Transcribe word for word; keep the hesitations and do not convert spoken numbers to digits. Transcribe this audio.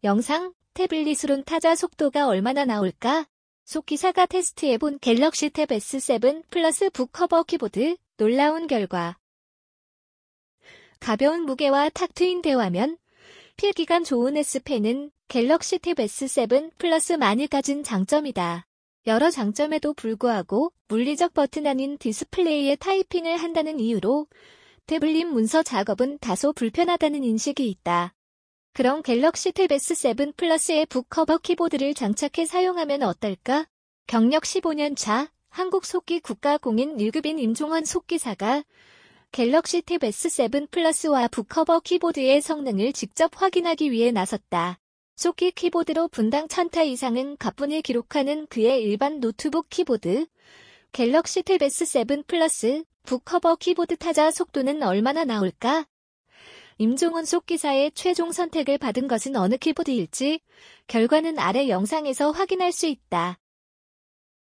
영상, 태블릿으론 타자 속도가 얼마나 나올까? 속기사가 테스트해본 갤럭시 탭 에스 세븐 플러스 북커버 키보드, 놀라운 결과. 가벼운 무게와 탁 트인 대화면, 필기감 좋은 S펜은 갤럭시 탭 에스 세븐 플러스만이 가진 장점이다. 여러 장점에도 불구하고 물리적 버튼 아닌 디스플레이에 타이핑을 한다는 이유로 태블릿 문서 작업은 다소 불편하다는 인식이 있다. 그럼 갤럭시 탭 에스 세븐 플러스에 북커버 키보드를 장착해 사용하면 어떨까? 경력 십오 년 차 한국 속기 국가공인 일 급인 임종원 속기사가 갤럭시 탭 에스 세븐 플러스와 북커버 키보드의 성능을 직접 확인하기 위해 나섰다. 속기 키보드로 분당 천 타 이상은 가뿐히 기록하는 그의 일반 노트북 키보드. 갤럭시 탭 에스 세븐 플러스 북커버 키보드 타자 속도는 얼마나 나올까? 임종원 속기사의 최종 선택을 받은 것은 어느 키보드일지 결과는 아래 영상에서 확인할 수 있다.